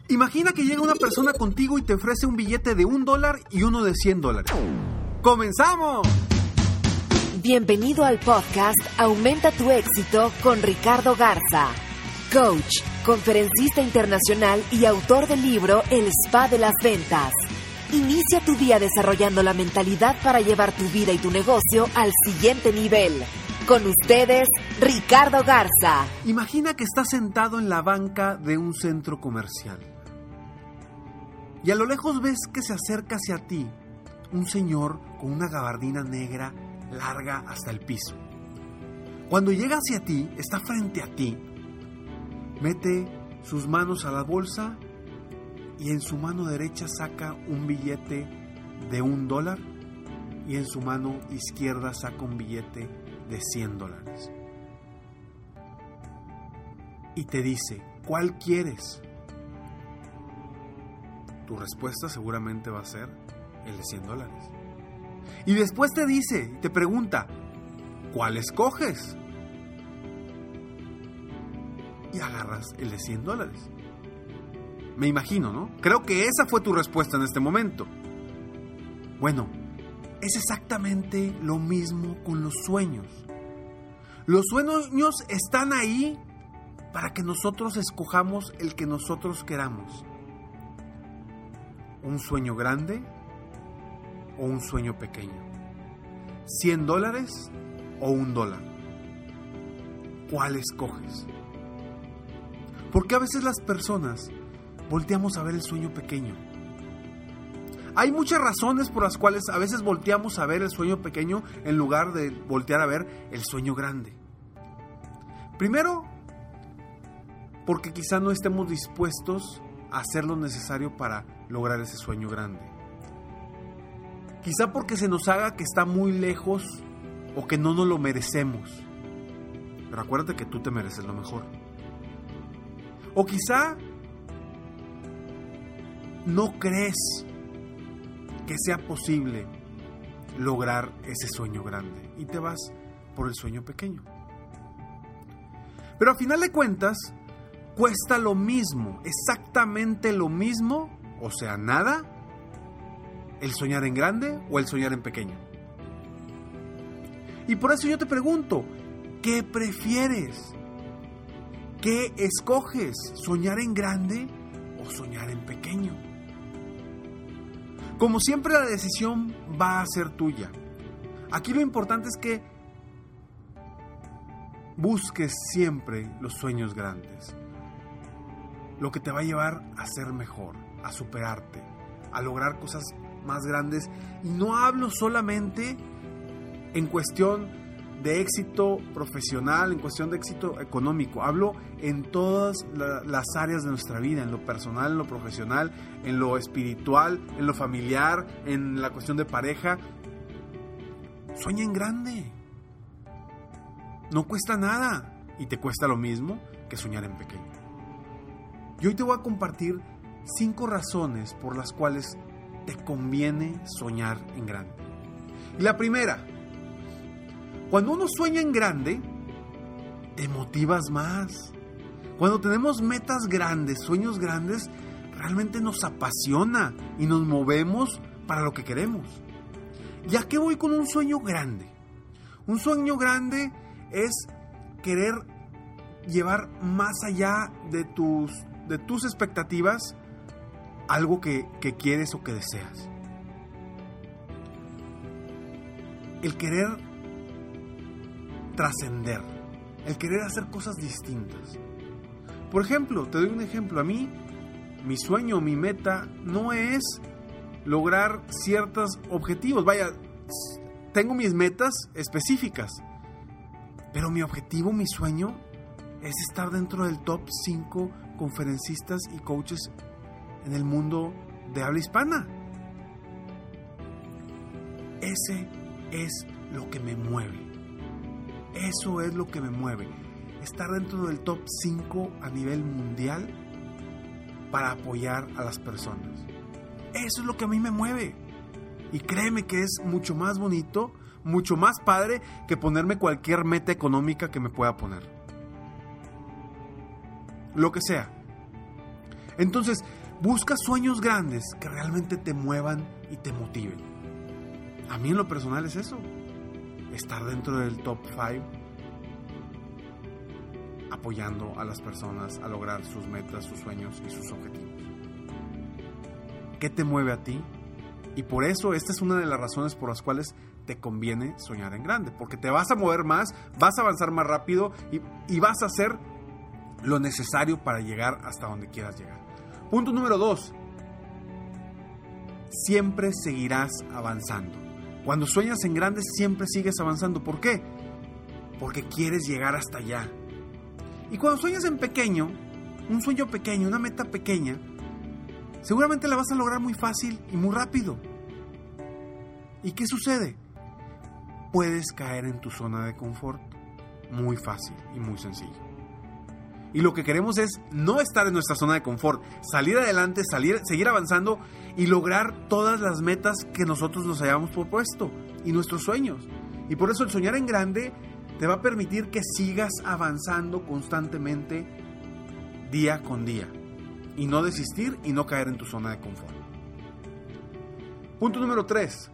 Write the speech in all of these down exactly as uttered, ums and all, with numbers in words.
Imagina que llega una persona contigo y te ofrece un billete de un dólar y uno de cien dólares. ¡Comenzamos! Bienvenido al podcast Aumenta tu éxito con Ricardo Garza, coach, conferencista internacional y autor del libro El Spa de las Ventas. Inicia tu día desarrollando la mentalidad para llevar tu vida y tu negocio al siguiente nivel. Con ustedes, Ricardo Garza. Imagina que estás sentado en la banca de un centro comercial. Y a lo lejos ves que se acerca hacia ti un señor con una gabardina negra larga hasta el piso. Cuando llega hacia ti, está frente a ti, mete sus manos a la bolsa y en su mano derecha saca un billete de un dólar y en su mano izquierda saca un billete de cien dólares. Y te dice, ¿cuál quieres? Tu respuesta seguramente va a ser el de cien dólares. Y después te dice, te pregunta, ¿cuál escoges? Y agarras el de cien dólares. Me imagino, ¿no? Creo que esa fue tu respuesta en este momento. Bueno, es exactamente lo mismo con los sueños. Los sueños están ahí para que nosotros escojamos el que nosotros queramos. ¿Un sueño grande o un sueño pequeño? ¿cien dólares o un dólar? ¿Cuál escoges? Porque a veces las personas volteamos a ver el sueño pequeño. Hay muchas razones por las cuales a veces volteamos a ver el sueño pequeño en lugar de voltear a ver el sueño grande. Primero, porque quizá no estemos dispuestos a hacer lo necesario para lograr ese sueño grande. Quizá porque se nos haga que está muy lejos o que no nos lo merecemos. Pero acuérdate que tú te mereces lo mejor. O quizá no crees que sea posible lograr ese sueño grande y te vas por el sueño pequeño. Pero a final de cuentas, cuesta lo mismo, exactamente lo mismo, o sea, nada, el soñar en grande o el soñar en pequeño. Y por eso yo te pregunto, ¿qué prefieres? ¿Qué escoges? ¿Soñar en grande o soñar en pequeño? Como siempre, la decisión va a ser tuya. Aquí lo importante es que busques siempre los sueños grandes. Lo que te va a llevar a ser mejor, a superarte, a lograr cosas más grandes. Y no hablo solamente en cuestión de éxito profesional, en cuestión de éxito económico. Hablo en todas la, las áreas de nuestra vida, en lo personal, en lo profesional, en lo espiritual, en lo familiar, en la cuestión de pareja. Sueña en grande. No cuesta nada y te cuesta lo mismo que soñar en pequeño. Y hoy te voy a compartir cinco razones por las cuales te conviene soñar en grande. Y la primera, cuando uno sueña en grande, te motivas más. Cuando tenemos metas grandes, sueños grandes, realmente nos apasiona y nos movemos para lo que queremos. ¿Y a qué voy con un sueño grande? Un sueño grande es querer llevar más allá de tus, de tus expectativas algo que, que quieres o que deseas. El querer trascender, el querer hacer cosas distintas. Por ejemplo, te doy un ejemplo. A mí, mi sueño, mi meta no es lograr ciertos objetivos. Vaya, tengo mis metas específicas, pero mi objetivo, mi sueño, es estar dentro del top cinco conferencistas y coaches en el mundo de habla hispana. Ese es lo que me mueve. Eso es lo que me mueve. Estar dentro del top cinco a nivel mundial para apoyar a las personas. Eso es lo que a mí me mueve. Y créeme que es mucho más bonito, mucho más padre que ponerme cualquier meta económica que me pueda poner. Lo que sea. Entonces, busca sueños grandes que realmente te muevan y te motiven. A mí en lo personal es eso. Estar dentro del top cinco, apoyando a las personas a lograr sus metas, sus sueños y sus objetivos. ¿Qué te mueve a ti? Y por eso esta es una de las razones por las cuales te conviene soñar en grande. Porque te vas a mover más, vas a avanzar más rápido y, y vas a hacer lo necesario para llegar hasta donde quieras llegar. Punto número dos. Siempre seguirás avanzando. Cuando sueñas en grande siempre sigues avanzando. ¿Por qué? Porque quieres llegar hasta allá. Y cuando sueñas en pequeño, un sueño pequeño, una meta pequeña, seguramente la vas a lograr muy fácil y muy rápido. ¿Y qué sucede? Puedes caer en tu zona de confort. Muy fácil y muy sencillo. Y lo que queremos es no estar en nuestra zona de confort, salir adelante, salir, seguir avanzando y lograr todas las metas que nosotros nos hayamos propuesto y nuestros sueños. Y por eso el soñar en grande te va a permitir que sigas avanzando constantemente día con día y no desistir y no caer en tu zona de confort. Punto número tres.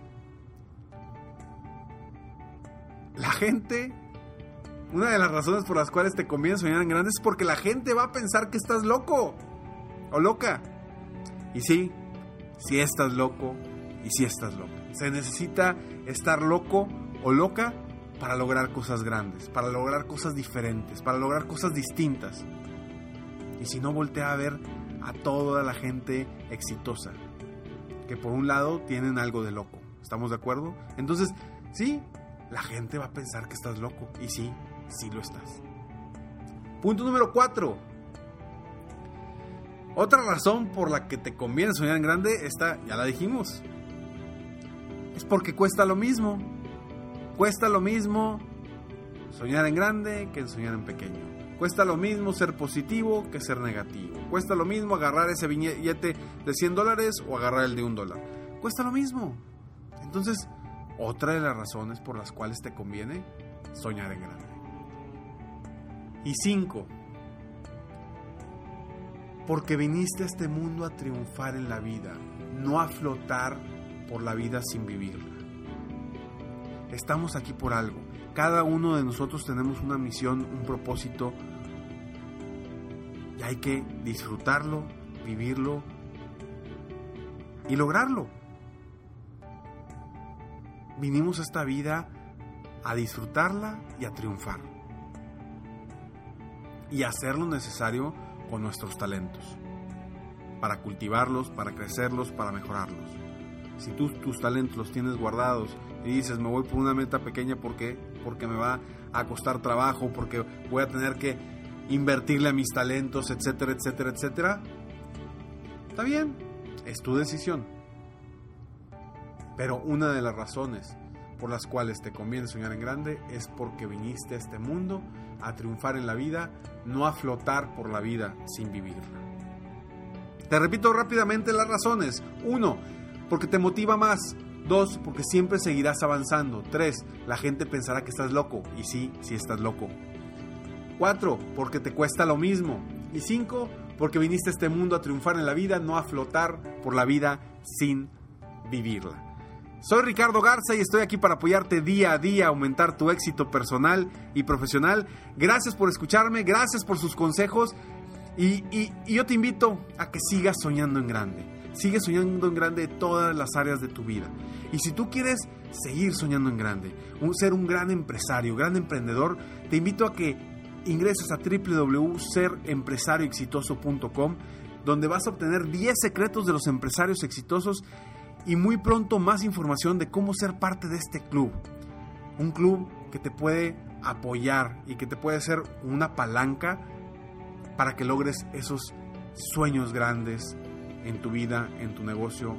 La gente... Una de las razones por las cuales te conviene soñar en grande es porque la gente va a pensar que estás loco o loca. Y sí, sí estás loco y sí estás loca. Se necesita estar loco o loca para lograr cosas grandes, para lograr cosas diferentes, para lograr cosas distintas. Y si no, voltea a ver a toda la gente exitosa, que por un lado tienen algo de loco. ¿Estamos de acuerdo? Entonces, sí, la gente va a pensar que estás loco. Y sí, sí lo estás. Punto número cuatro. Otra razón por la que te conviene soñar en grande, esta ya la dijimos. Es porque cuesta lo mismo. Cuesta lo mismo soñar en grande que soñar en pequeño. Cuesta lo mismo ser positivo que ser negativo. Cuesta lo mismo agarrar ese billete de cien dólares o agarrar el de un dólar. Cuesta lo mismo. Entonces, otra de las razones por las cuales te conviene soñar en grande. Y cinco, porque viniste a este mundo a triunfar en la vida, no a flotar por la vida sin vivirla. Estamos aquí por algo. Cada uno de nosotros tenemos una misión, un propósito, y hay que disfrutarlo, vivirlo y lograrlo. Vinimos a esta vida a disfrutarla y a triunfar. Y hacer lo necesario con nuestros talentos, para cultivarlos, para crecerlos, para mejorarlos. Si tú tus talentos los tienes guardados y dices, me voy por una meta pequeña, ¿por qué? Porque me va a costar trabajo, porque voy a tener que invertirle a mis talentos, etcétera, etcétera, etcétera. Está bien, es tu decisión. Pero una de las razones por las cuales te conviene soñar en grande es porque viniste a este mundo a triunfar en la vida, no a flotar por la vida sin vivirla. Te repito rápidamente las razones. Uno, porque te motiva más. Dos, porque siempre seguirás avanzando. Tres, la gente pensará que estás loco. Y sí, sí estás loco. Cuatro, porque te cuesta lo mismo. Y cinco, porque viniste a este mundo a triunfar en la vida, no a flotar por la vida sin vivirla. Soy Ricardo Garza y estoy aquí para apoyarte día a día a aumentar tu éxito personal y profesional. Gracias por escucharme, gracias por sus consejos y, y, y yo te invito a que sigas soñando en grande. Sigue soñando en grande en todas las áreas de tu vida. Y si tú quieres seguir soñando en grande, un, ser un gran empresario, gran emprendedor, te invito a que ingreses a doble u doble u doble u punto ser empresario exitoso punto com, donde vas a obtener diez secretos de los empresarios exitosos y muy pronto más información de cómo ser parte de este club. Un club que te puede apoyar y que te puede ser una palanca para que logres esos sueños grandes en tu vida, en tu negocio,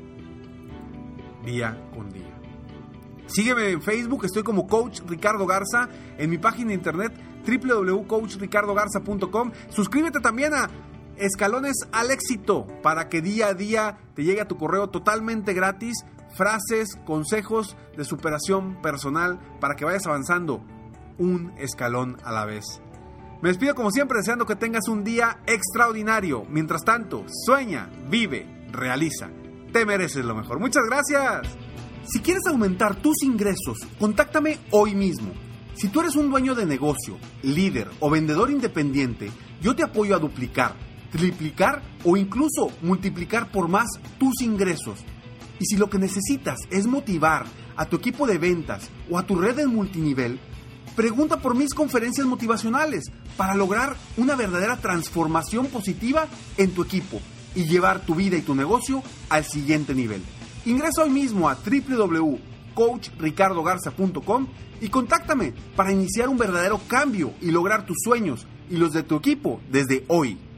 día con día. Sígueme en Facebook, estoy como Coach Ricardo Garza, en mi página de internet doble u doble u doble u punto coach ricardo garza punto com. Suscríbete también a Escalones al Éxito para que día a día te llegue a tu correo totalmente gratis frases, consejos de superación personal para que vayas avanzando un escalón a la vez. Me despido como siempre deseando que tengas un día extraordinario. Mientras tanto, sueña, vive, realiza. Te mereces lo mejor. Muchas gracias. Si quieres aumentar tus ingresos, contáctame hoy mismo. Si tú eres un dueño de negocio, líder o vendedor independiente, yo te apoyo a duplicar, triplicar o incluso multiplicar por más tus ingresos. Y si lo que necesitas es motivar a tu equipo de ventas o a tu red de multinivel, pregunta por mis conferencias motivacionales para lograr una verdadera transformación positiva en tu equipo y llevar tu vida y tu negocio al siguiente nivel. Ingresa hoy mismo a doble u doble u doble u punto coach ricardo garza punto com y contáctame para iniciar un verdadero cambio y lograr tus sueños y los de tu equipo desde hoy.